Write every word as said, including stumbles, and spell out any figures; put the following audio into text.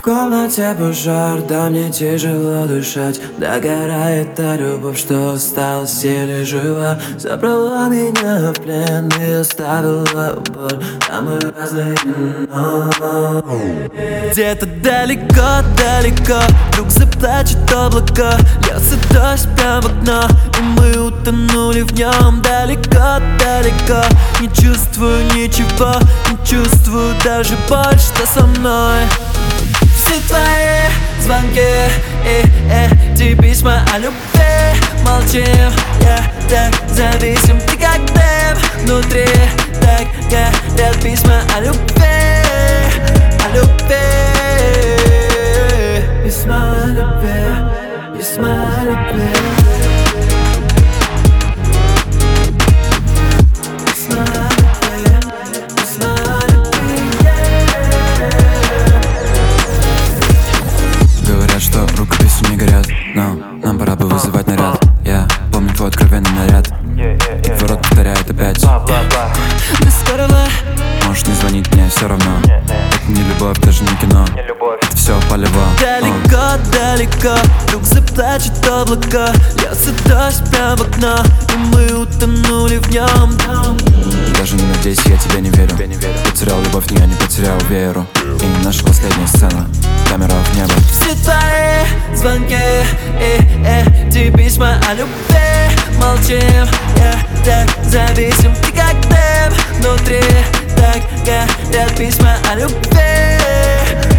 комнате пожар, да мне тяжело дышать. Догорает та любовь, что осталась еле жива. Забрала меня в плен и оставила боль. А мы разные, но где-то далеко-далеко вдруг заплачет облако. Льется дождь прямо в окно, и мы утонули в нем. Далеко-далеко, не чувствую ничего, не чувствую даже боль, что со мной. Все твои звонки и эти письма о любви. Молчим, я так зависим, ты как дым внутри. Так горят письма о любви, о любви. Письма о любви, письма о любви. Что рукописи не горят, но нам пора бы вызывать наряд. Я помню твой откровенный наряд, и твой рот повторяет опять. Ты скоро можешь не звонить, мне все равно. Это не любовь, даже не кино. Это все полево. Далеко-далеко вдруг заплачет облако. Льется дождь прямо в окно, и мы утонули в нем. Даже не надейся, я тебе не верю. Потерял любовь, но я не потерял веру. И наша последняя сцена, камера в небо. Все твои звонки и эти письма о любви. Молчим, я так зависим, ты как дым внутри. Так горят письма о любви.